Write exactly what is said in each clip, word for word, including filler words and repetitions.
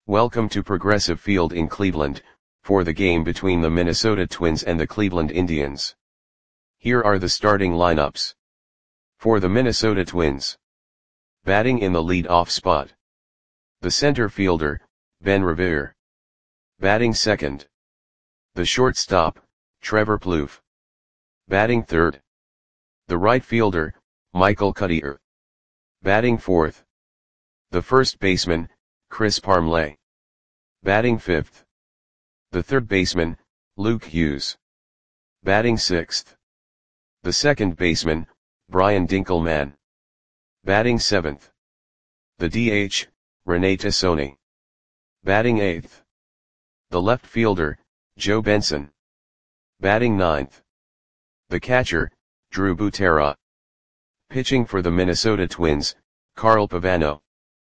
Welcome to Progressive Field in Cleveland, for the game between the Minnesota Twins and the Cleveland Indians. Here are the starting lineups. For the Minnesota Twins. Batting in the lead-off spot. The center fielder, Ben Revere. Batting second. The shortstop, Trevor Plouffe. Batting third. The right fielder, Michael Cuddyer. Batting fourth. The first baseman, Chris Parmelee. Batting fifth. The third baseman, Luke Hughes. Batting sixth. The second baseman, Brian Dinkelman. Batting seventh. The D H, Rene Tassone. Batting eighth. The left fielder, Joe Benson. Batting ninth. The catcher, Drew Butera. Pitching for the Minnesota Twins, Carl Pavano.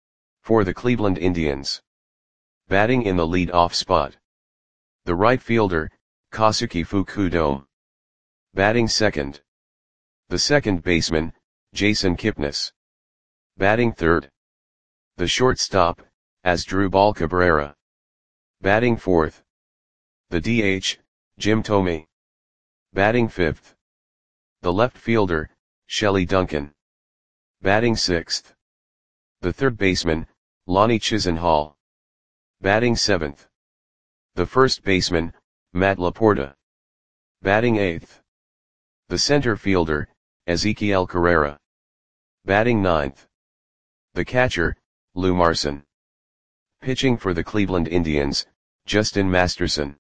For the Cleveland Indians. Batting in the lead-off spot. The right fielder, Kosuke Fukudome. Batting second. The second baseman, Jason Kipnis. Batting third. The shortstop, Asdrubal Cabrera. Batting fourth. The D H, Jim Thome. Batting fifth. The left fielder, Shelley Duncan. Batting sixth. The third baseman, Lonnie Chisenhall. Batting seventh. The first baseman, Matt Laporta. Batting eighth. The center fielder, Ezekiel Carrera. Batting ninth. The catcher, Lou Marson. Pitching for the Cleveland Indians, Justin Masterson.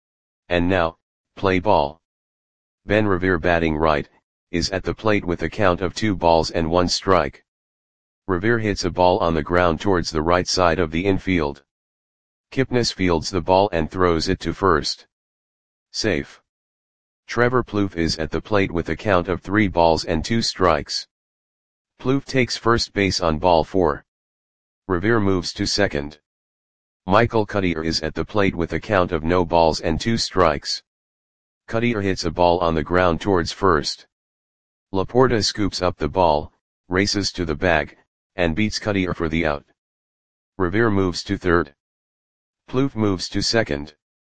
And now, play ball. Ben Revere batting right, is at the plate with a count of two balls and one strike. Revere hits a ball on the ground towards the right side of the infield. Kipnis fields the ball and throws it to first. Safe. Trevor Plouffe is at the plate with a count of three balls and two strikes. Plouffe takes first base on ball four. Revere moves to second. Michael Cuddyer is at the plate with a count of no balls and two strikes. Cuddyer hits a ball on the ground towards first. Laporta scoops up the ball, races to the bag, and beats Cuddyer for the out. Revere moves to third. Plouffe moves to second.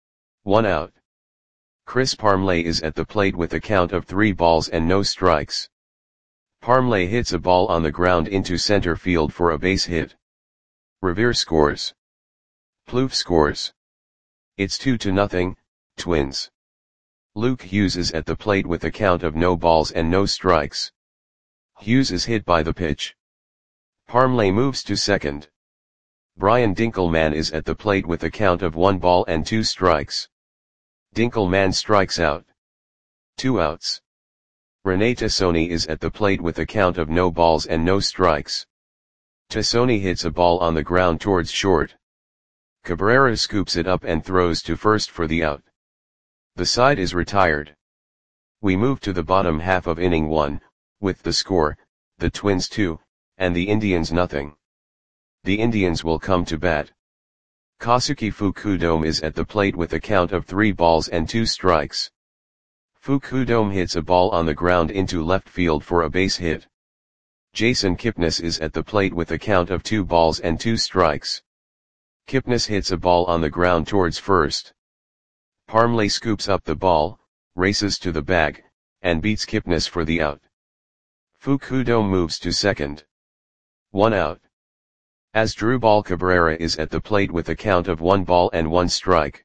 One out. Chris Parmelee is at the plate with a count of three balls and no strikes. Parmelee hits a ball on the ground into center field for a base hit. Revere scores. Plouffe scores. It's two to nothing, Twins. Luke Hughes is at the plate with a count of no balls and no strikes. Hughes is hit by the pitch. Parmelee moves to second. Brian Dinkelman is at the plate with a count of one ball and two strikes. Dinkelman strikes out. Two outs. Rene Tassone is at the plate with a count of no balls and no strikes. Tassone hits a ball on the ground towards short. Cabrera scoops it up and throws to first for the out. The side is retired. We move to the bottom half of inning one, with the score, the Twins two, and the Indians nothing. The Indians will come to bat. Kosuke Fukudome is at the plate with a count of three balls and two strikes. Fukudome hits a ball on the ground into left field for a base hit. Jason Kipnis is at the plate with a count of two balls and two strikes. Kipnis hits a ball on the ground towards first. Parmelee scoops up the ball, races to the bag, and beats Kipnis for the out. Fukudome moves to second. One out. Asdrubal Cabrera is at the plate with a count of one ball and one strike.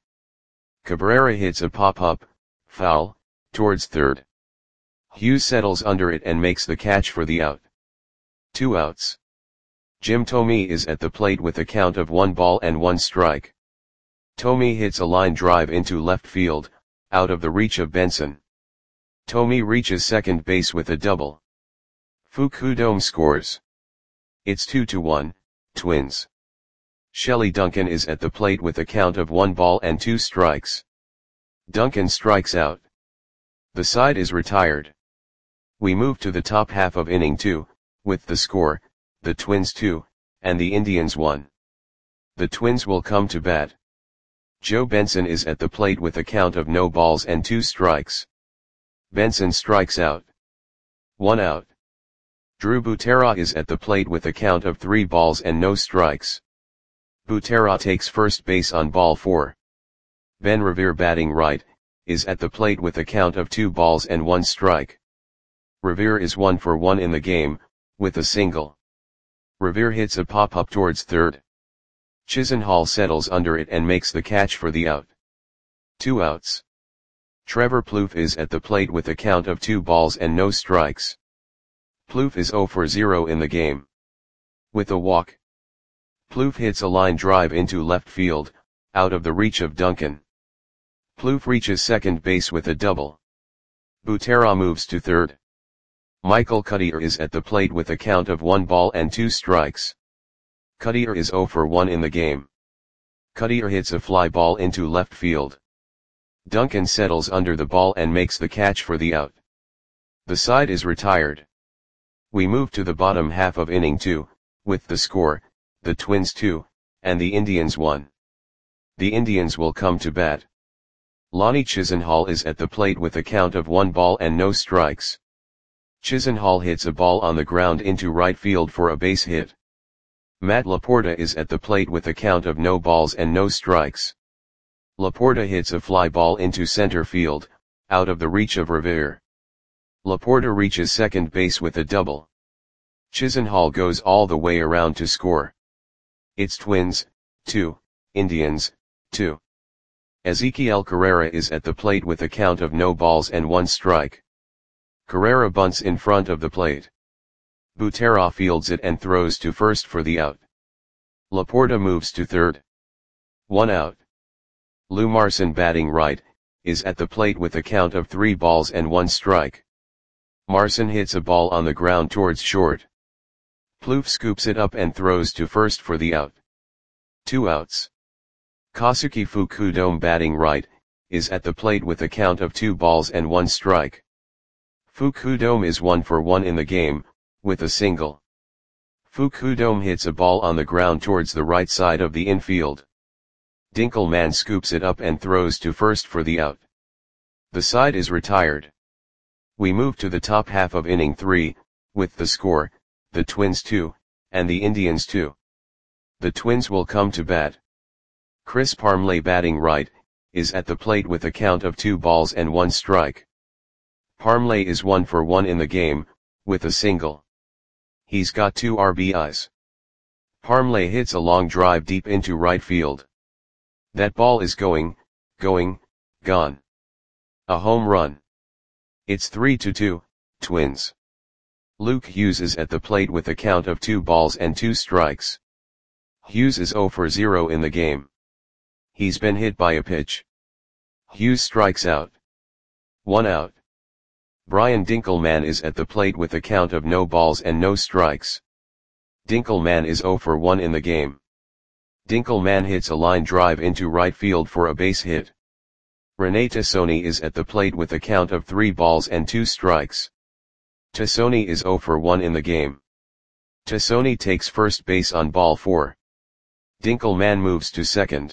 Cabrera hits a pop-up, foul, towards third. Hughes settles under it and makes the catch for the out. Two outs. Jim Thome is at the plate with a count of one ball and one strike. Thome hits a line drive into left field, out of the reach of Benson. Thome reaches second base with a double. Fukudome scores. It's two to one, Twins. Shelley Duncan is at the plate with a count of one ball and two strikes. Duncan strikes out. The side is retired. We move to the top half of inning two, with the score, the Twins two, and the Indians one. The Twins will come to bat. Joe Benson is at the plate with a count of no balls and two strikes. Benson strikes out. One out. Drew Butera is at the plate with a count of three balls and no strikes. Butera takes first base on ball four. Ben Revere batting right, is at the plate with a count of two balls and one strike. Revere is one for one in the game, with a single. Revere hits a pop-up towards third. Chisenhall settles under it and makes the catch for the out. Two outs. Trevor Plouffe is at the plate with a count of two balls and no strikes. Plouffe is zero for zero in the game. With a walk, Plouffe hits a line drive into left field, out of the reach of Duncan. Plouffe reaches second base with a double. Butera moves to third. Michael Cuddyer is at the plate with a count of one ball and two strikes. Cuddyer is zero for one in the game. Cuddyer hits a fly ball into left field. Duncan settles under the ball and makes the catch for the out. The side is retired. We move to the bottom half of inning two, with the score, the Twins two, and the Indians one. The Indians will come to bat. Lonnie Chisenhall is at the plate with a count of one ball and no strikes. Chisenhall hits a ball on the ground into right field for a base hit. Matt Laporta is at the plate with a count of no balls and no strikes. Laporta hits a fly ball into center field, out of the reach of Revere. Laporta reaches second base with a double. Chisenhall goes all the way around to score. It's Twins, two, Indians, two. Ezequiel Carrera is at the plate with a count of no balls and one strike. Carrera bunts in front of the plate. Butera fields it and throws to first for the out. Laporta moves to third. One out. Lou Marson batting right, is at the plate with a count of three balls and one strike. Marson hits a ball on the ground towards short. Plouffe scoops it up and throws to first for the out. Two outs. Kosuke Fukudome batting right, is at the plate with a count of two balls and one strike. Fukudome is one for one in the game, with a single. Fukudome hits a ball on the ground towards the right side of the infield. Dinkelman scoops it up and throws to first for the out. The side is retired. We move to the top half of inning three, with the score, the Twins two, and the Indians two. The Twins will come to bat. Chris Parmelee batting right, is at the plate with a count of two balls and one strike. Parmelee is one for one in the game, with a single. He's got two R B Is. Parmelee hits a long drive deep into right field. That ball is going, going, gone. A home run. It's three to two, Twins. Luke Hughes is at the plate with a count of two balls and two strikes. Hughes is zero for zero in the game. He's been hit by a pitch. Hughes strikes out. One out. Brian Dinkelman is at the plate with a count of no balls and no strikes. Dinkelman is zero for one in the game. Dinkelman hits a line drive into right field for a base hit. Rene Tassoni is at the plate with a count of three balls and two strikes. Tassoni is zero for one in the game. Tassoni takes first base on ball four. Dinkelman moves to second.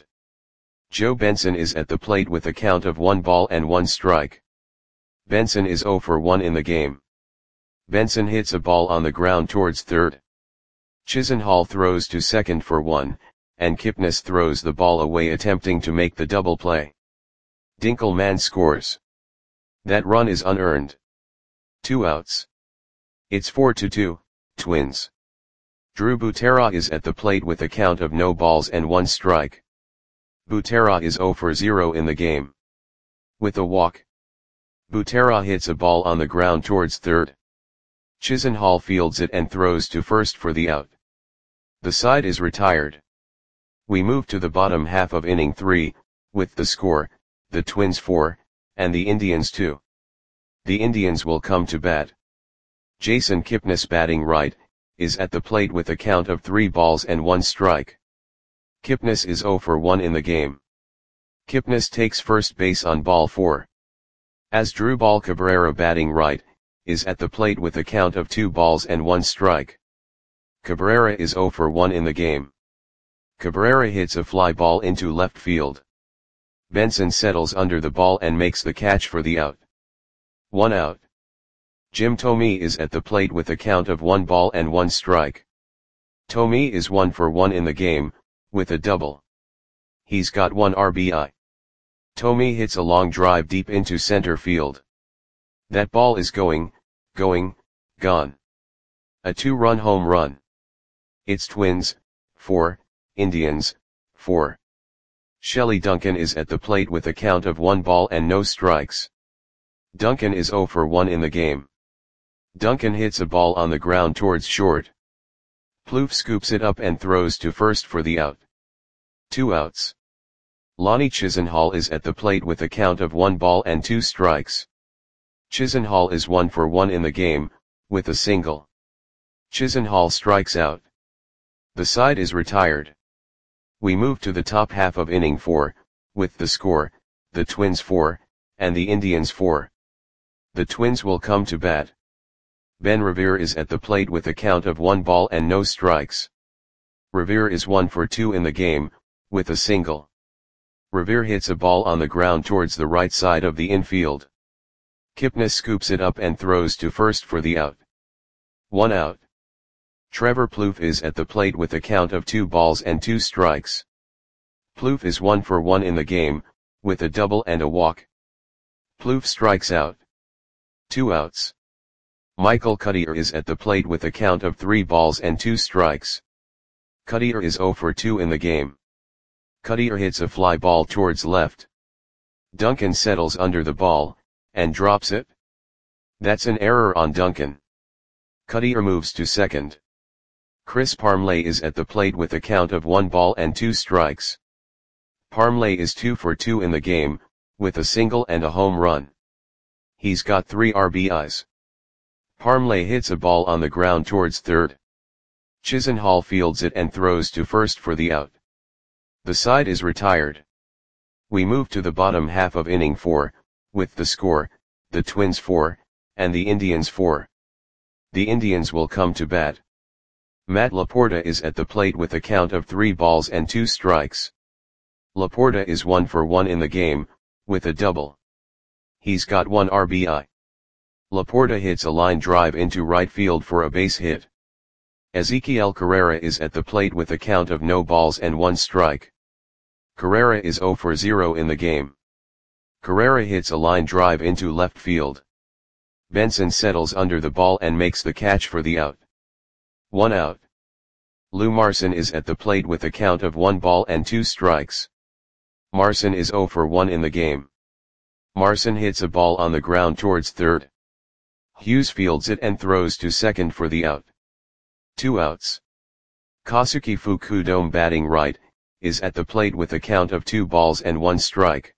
Joe Benson is at the plate with a count of one ball and one strike. Benson is zero for one in the game. Benson hits a ball on the ground towards third. Chisenhall throws to second for one, and Kipnis throws the ball away attempting to make the double play. Dinkelman scores. That run is unearned. Two outs. It's four to two, Twins. Drew Butera is at the plate with a count of no balls and one strike. Butera is zero for zero in the game. With a walk, Butera hits a ball on the ground towards third. Chisenhall fields it and throws to first for the out. The side is retired. We move to the bottom half of inning three, with the score, the Twins four, and the Indians two. The Indians will come to bat. Jason Kipnis batting right, is at the plate with a count of three balls and one strike. Kipnis is zero for one in the game. Kipnis takes first base on ball four. Asdrubal Cabrera batting right, is at the plate with a count of two balls and one strike. Cabrera is zero for one in the game. Cabrera hits a fly ball into left field. Benson settles under the ball and makes the catch for the out. One out. Jim Thome is at the plate with a count of one ball and one strike. Thome is one for one in the game, with a double. He's got one R B I. Thome hits a long drive deep into center field. That ball is going, going, gone. A two-run home run. It's Twins, four, Indians, four. Shelley Duncan is at the plate with a count of one ball and no strikes. Duncan is zero for one in the game. Duncan hits a ball on the ground towards short. Plouffe scoops it up and throws to first for the out. Two outs. Lonnie Chisenhall is at the plate with a count of one ball and two strikes. Chisenhall is one for one in the game, with a single. Chisenhall strikes out. The side is retired. We move to the top half of inning four, with the score, the Twins four, and the Indians four. The Twins will come to bat. Ben Revere is at the plate with a count of one ball and no strikes. Revere is one for two in the game, with a single. Revere hits a ball on the ground towards the right side of the infield. Kipnis scoops it up and throws to first for the out. One out. Trevor Plouffe is at the plate with a count of two balls and two strikes. Plouffe is one for one in the game, with a double and a walk. Plouffe strikes out. Two outs. Michael Cuddyer is at the plate with a count of three balls and two strikes. Cuddyer is zero for two in the game. Cuddyer hits a fly ball towards left. Duncan settles under the ball, and drops it. That's an error on Duncan. Cuddyer moves to second. Chris Parmelee is at the plate with a count of one ball and two strikes. Parmelee is two for two in the game, with a single and a home run. He's got three R B Is. Parmelee hits a ball on the ground towards third. Chisenhall fields it and throws to first for the out. The side is retired. We move to the bottom half of inning four, with the score, the Twins four, and the Indians four. The Indians will come to bat. Matt Laporta is at the plate with a count of three balls and two strikes. Laporta is one for one in the game, with a double. He's got one R B I. Laporta hits a line drive into right field for a base hit. Ezequiel Carrera is at the plate with a count of no balls and one strike. Carrera is zero for zero in the game. Carrera hits a line drive into left field. Benson settles under the ball and makes the catch for the out. One out. Lou Marson is at the plate with a count of one ball and two strikes. Marson is zero for one in the game. Marson hits a ball on the ground towards third. Hughes fields it and throws to second for the out. Two outs. Kosuke Fukudome, batting right, is at the plate with a count of two balls and one strike.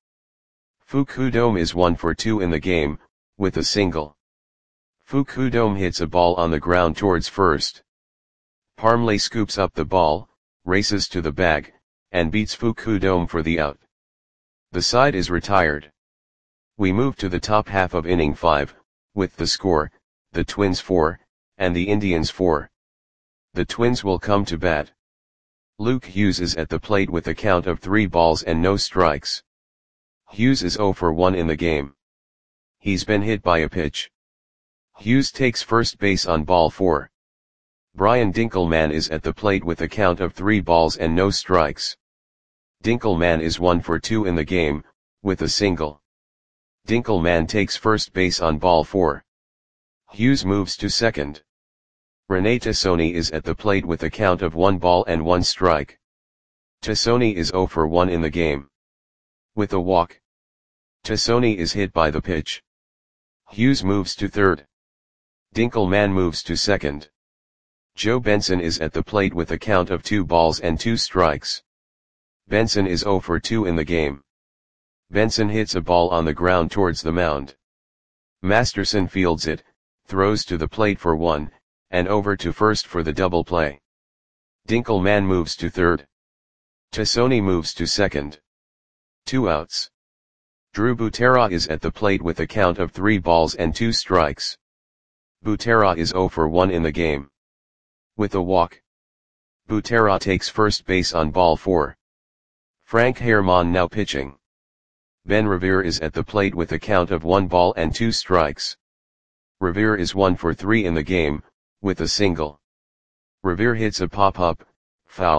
Fukudome is one for two in the game, with a single. Fukudome hits a ball on the ground towards first. Parmelee scoops up the ball, races to the bag, and beats Fukudome for the out. The side is retired. We move to the top half of inning five, with the score, the Twins four, and the Indians four. The Twins will come to bat. Luke Hughes is at the plate with a count of three balls and no strikes. Hughes is zero for one in the game. He's been hit by a pitch. Hughes takes first base on ball four. Brian Dinkelman is at the plate with a count of three balls and no strikes. Dinkelman is one for two in the game, with a single. Dinkelman takes first base on ball four. Hughes moves to second. Rene Tassoni is at the plate with a count of one ball and one strike. Tassoni is zero for one in the game. With a walk. Tassoni is hit by the pitch. Hughes moves to third. Dinkelman moves to second. Joe Benson is at the plate with a count of two balls and two strikes. Benson is zero for two in the game. Benson hits a ball on the ground towards the mound. Masterson fields it, throws to the plate for one, and over to first for the double play. Dinkelman moves to third. Tassoni moves to second. Two outs. Drew Butera is at the plate with a count of three balls and two strikes. Butera is zero for one in the game. With a walk. Butera takes first base on ball four. Frank Herrmann now pitching. Ben Revere is at the plate with a count of one ball and two strikes. Revere is one for three in the game, with a single. Revere hits a pop-up, foul,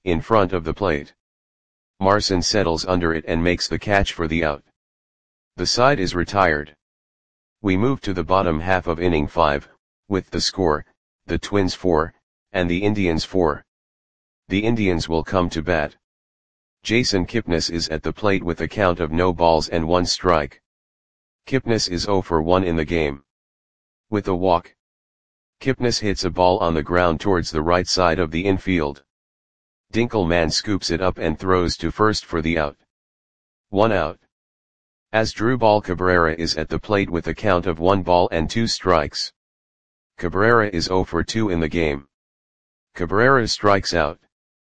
in front of the plate. Marson settles under it and makes the catch for the out. The side is retired. We move to the bottom half of inning five, with the score, the Twins four, and the Indians four. The Indians will come to bat. Jason Kipnis is at the plate with a count of no balls and one strike. Kipnis is oh for one in the game. With a walk, Kipnis hits a ball on the ground towards the right side of the infield. Dinkelman scoops it up and throws to first for the out. One out. Asdrubal Cabrera is at the plate with a count of one ball and two strikes. Cabrera is oh for two in the game. Cabrera strikes out.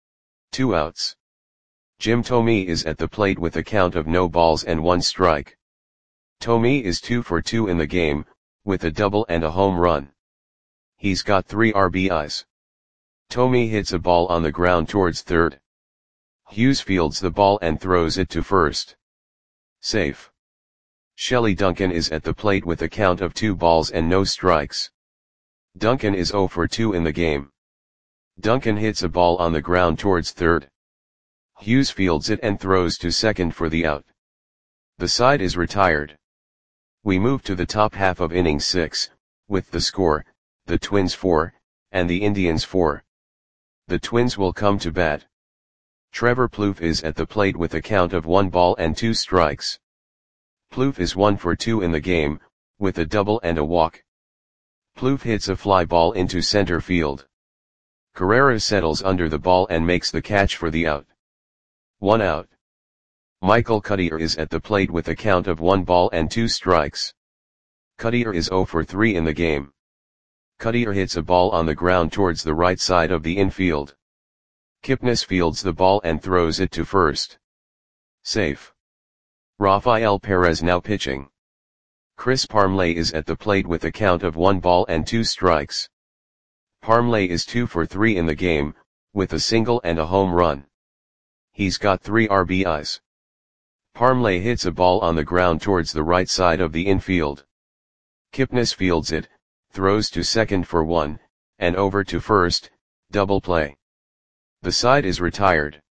Two outs. Jim Thome is at the plate with a count of no balls and one strike. Thome is two for two in the game, with a double and a home run. He's got three R B Is. Thome hits a ball on the ground towards third. Hughes fields the ball and throws it to first. Safe. Shelley Duncan is at the plate with a count of two balls and no strikes. Duncan is oh for two in the game. Duncan hits a ball on the ground towards third. Hughes fields it and throws to second for the out. The side is retired. We move to the top half of inning six, with the score, the Twins four, and the Indians four. The Twins will come to bat. Trevor Plouffe is at the plate with a count of one ball and two strikes. Plouffe is one for two in the game, with a double and a walk. Plouffe hits a fly ball into center field. Carrera settles under the ball and makes the catch for the out. One out. Michael Cuddyer is at the plate with a count of one ball and two strikes. Cuddyer is oh for three in the game. Cuddyer hits a ball on the ground towards the right side of the infield. Kipnis fields the ball and throws it to first. Safe. Rafael Perez now pitching. Chris Parmelee is at the plate with a count of one ball and two strikes. Parmelee is two for three in the game, with a single and a home run. He's got three R B Is. Parmelee hits a ball on the ground towards the right side of the infield. Kipnis fields it, throws to second for one, and over to first, double play. The side is retired.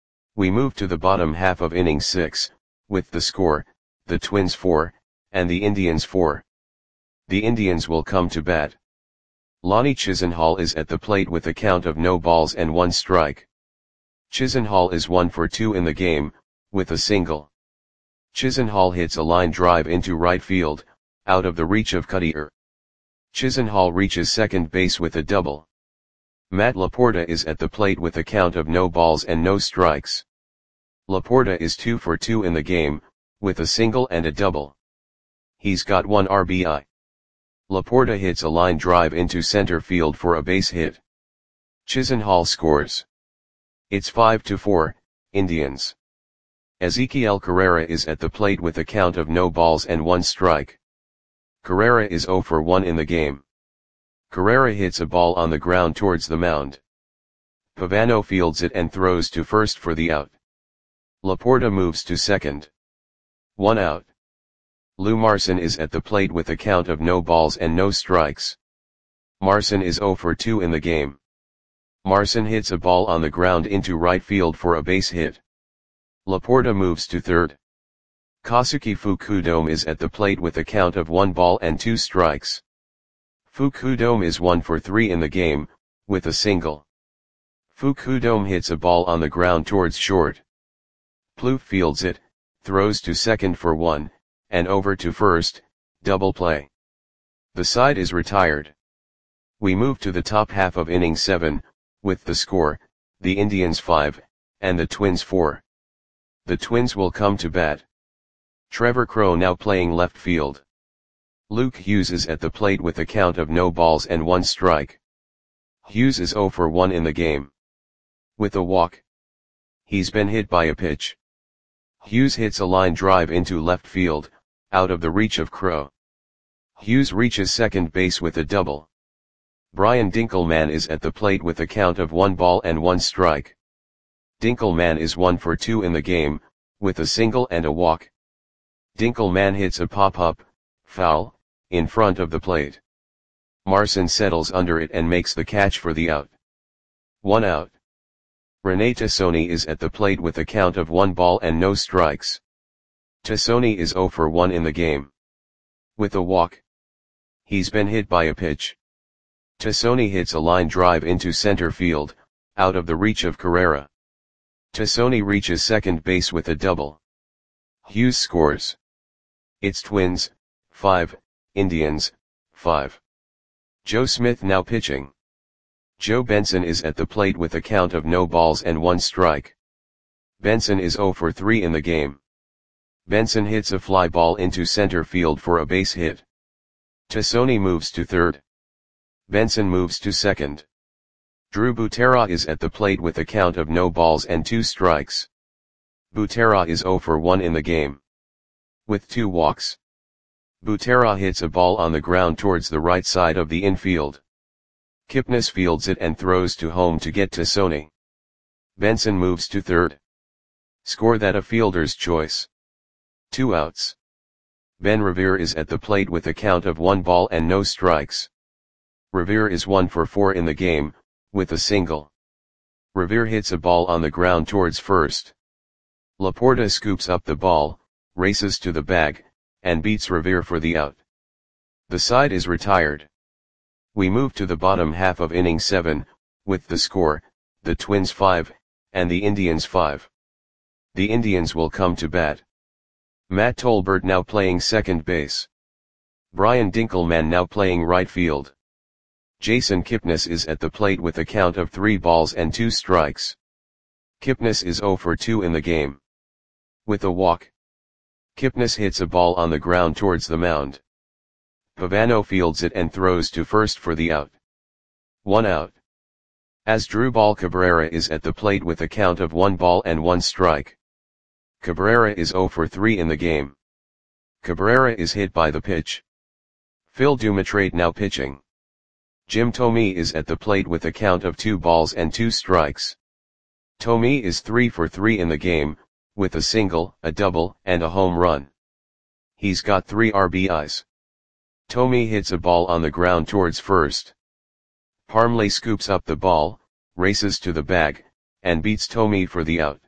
We move to the bottom half of inning six, with the score, the Twins four, and the Indians four. The Indians will come to bat. Lonnie Chisenhall is at the plate with a count of no balls and one strike. Chisenhall is one for two in the game, with a single. Chisenhall hits a line drive into right field, out of the reach of Cuddyer. Chisenhall reaches second base with a double. Matt Laporta is at the plate with a count of no balls and no strikes. Laporta is two for two in the game, with a single and a double. He's got one R B I. Laporta hits a line drive into center field for a base hit. Chisenhall scores. It's five to four, Indians. Ezequiel Carrera is at the plate with a count of no balls and one strike. Carrera is oh for one in the game. Carrera hits a ball on the ground towards the mound. Pavano fields it and throws to first for the out. Laporta moves to second. One out. Lou Marson is at the plate with a count of no balls and no strikes. Marson is oh for two in the game. Marson hits a ball on the ground into right field for a base hit. Laporta moves to third. Kosuke Fukudome is at the plate with a count of one ball and two strikes. Fukudome is one for three in the game, with a single. Fukudome hits a ball on the ground towards short. Plouffe fields it, throws to second for one, and over to first, double play. The side is retired. We move to the top half of inning seven, with the score, the Indians five, and the Twins four. The Twins will come to bat. Trevor Crowe now playing left field. Luke Hughes is at the plate with a count of no balls and one strike. Hughes is oh for one in the game. With a walk. He's been hit by a pitch. Hughes hits a line drive into left field, out of the reach of Crowe. Hughes reaches second base with a double. Brian Dinkelman is at the plate with a count of one ball and one strike. Dinkelman is one for two in the game, with a single and a walk. Dinkelman hits a pop-up, foul, in front of the plate. Marson settles under it and makes the catch for the out. One out. Rene Tassoni is at the plate with a count of one ball and no strikes. Tassoni is zero for one in the game. With a walk. He's been hit by a pitch. Tassoni hits a line drive into center field, out of the reach of Carrera. Tassoni reaches second base with a double. Hughes scores. It's Twins, five, Indians, five. Joe Smith now pitching. Joe Benson is at the plate with a count of no balls and one strike. Benson is zero for three in the game. Benson hits a fly ball into center field for a base hit. Tassoni moves to third. Benson moves to second. Drew Butera is at the plate with a count of no balls and two strikes. Butera is zero for one in the game. With two walks. Butera hits a ball on the ground towards the right side of the infield. Kipnis fields it and throws to home to get Tassoni. Benson moves to third. Score that a fielder's choice. Two outs. Ben Revere is at the plate with a count of one ball and no strikes. Revere is one for four in the game, with a single. Revere hits a ball on the ground towards first. Laporta scoops up the ball, races to the bag, and beats Revere for the out. The side is retired. We move to the bottom half of inning seven, with the score, the Twins five, and the Indians five. The Indians will come to bat. Matt Tolbert now playing second base. Brian Dinkelman now playing right field. Jason Kipnis is at the plate with a count of three balls and two strikes. Kipnis is zero for two in the game. With a walk. Kipnis hits a ball on the ground towards the mound. Pavano fields it and throws to first for the out. One out. Asdrubal Cabrera is at the plate with a count of one ball and one strike. Cabrera is zero for three in the game. Cabrera is hit by the pitch. Phil Dumatrate now pitching. Jim Thome is at the plate with a count of two balls and two strikes. Thome is three for three in the game, with a single, a double, and a home run. He's got three R B Is. Thome hits a ball on the ground towards first. Parmley scoops up the ball, races to the bag, and beats Thome for the out.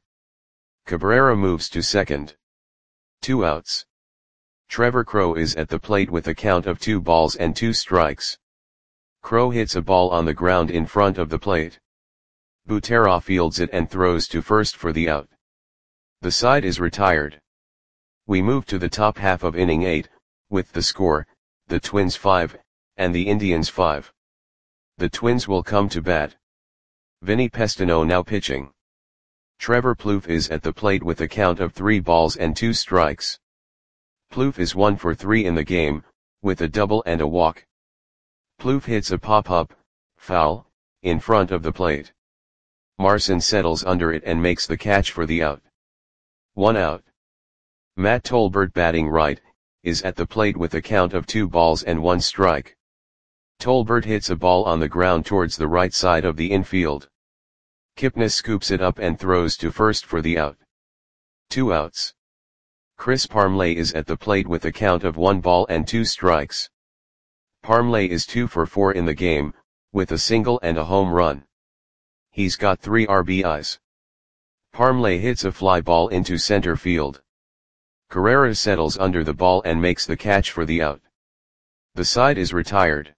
Cabrera moves to second. Two outs. Trevor Crowe is at the plate with a count of two balls and two strikes. Crowe hits a ball on the ground in front of the plate. Butera fields it and throws to first for the out. The side is retired. We move to the top half of inning eight, with the score, the Twins five, and the Indians five. The Twins will come to bat. Vinny Pestano now pitching. Trevor Plouffe is at the plate with a count of three balls and two strikes. Plouffe is one for three in the game, with a double and a walk. Plouffe hits a pop-up, foul, in front of the plate. Marson settles under it and makes the catch for the out. One out. Matt Tolbert batting right, is at the plate with a count of two balls and one strike. Tolbert hits a ball on the ground towards the right side of the infield. Kipnis scoops it up and throws to first for the out. Two outs. Chris Parmley is at the plate with a count of one ball and two strikes. Parmley is two for four in the game, with a single and a home run. He's got three R B Is. Parmley hits a fly ball into center field. Carrera settles under the ball and makes the catch for the out. The side is retired.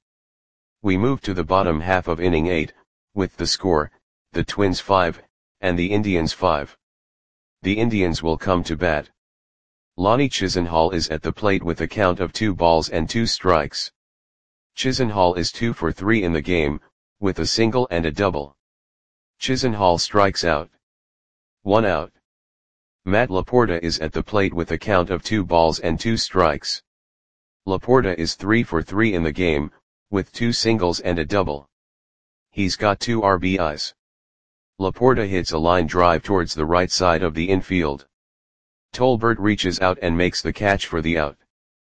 We move to the bottom half of inning eight, with the score, the Twins five, and the Indians five. The Indians will come to bat. Lonnie Chisenhall is at the plate with a count of two balls and two strikes. Chisenhall is two for three in the game, with a single and a double. Chisenhall strikes out. One out. Matt Laporta is at the plate with a count of two balls and two strikes. Laporta is three for three in the game, with two singles and a double. He's got two R B Is. Laporta hits a line drive towards the right side of the infield. Tolbert reaches out and makes the catch for the out.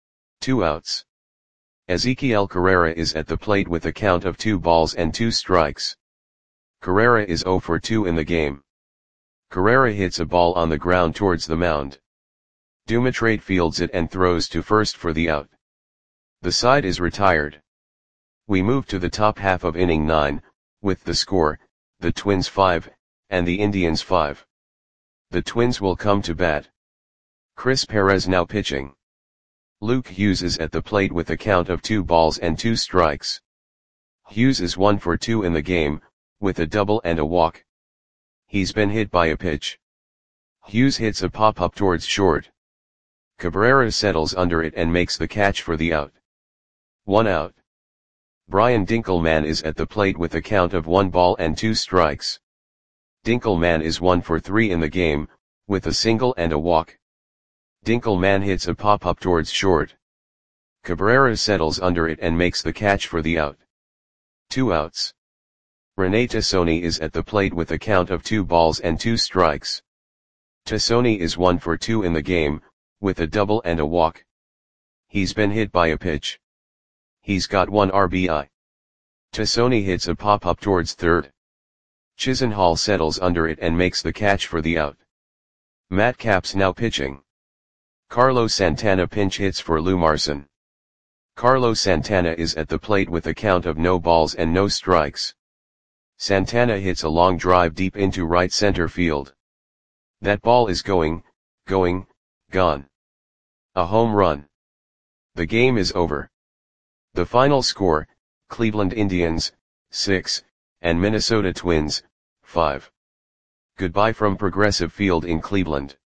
Two outs. Ezequiel Carrera is at the plate with a count of two balls and two strikes. Carrera is zero for two in the game. Carrera hits a ball on the ground towards the mound. Dumatrate fields it and throws to first for the out. The side is retired. We move to the top half of inning nine, with the score, the Twins five, and the Indians five. The Twins will come to bat. Chris Perez now pitching. Luke Hughes is at the plate with a count of two balls and two strikes. Hughes is one for two in the game, with a double and a walk. He's been hit by a pitch. Hughes hits a pop-up towards short. Cabrera settles under it and makes the catch for the out. One out. Brian Dinkelman is at the plate with a count of one ball and two strikes. Dinkelman is one for three in the game, with a single and a walk. Dinkelman hits a pop-up towards short. Cabrera settles under it and makes the catch for the out. Two outs. Rene Tassoni is at the plate with a count of two balls and two strikes. Tassoni is one for two in the game, with a double and a walk. He's been hit by a pitch. He's got one R B I. Tassoni hits a pop-up towards third. Chisenhall settles under it and makes the catch for the out. Matt Capps now pitching. Carlos Santana pinch hits for Lou Marson. Carlos Santana is at the plate with a count of no balls and no strikes. Santana hits a long drive deep into right center field. That ball is going, going, gone. A home run. The game is over. The final score, Cleveland Indians, six, and Minnesota Twins, five. Goodbye from Progressive Field in Cleveland.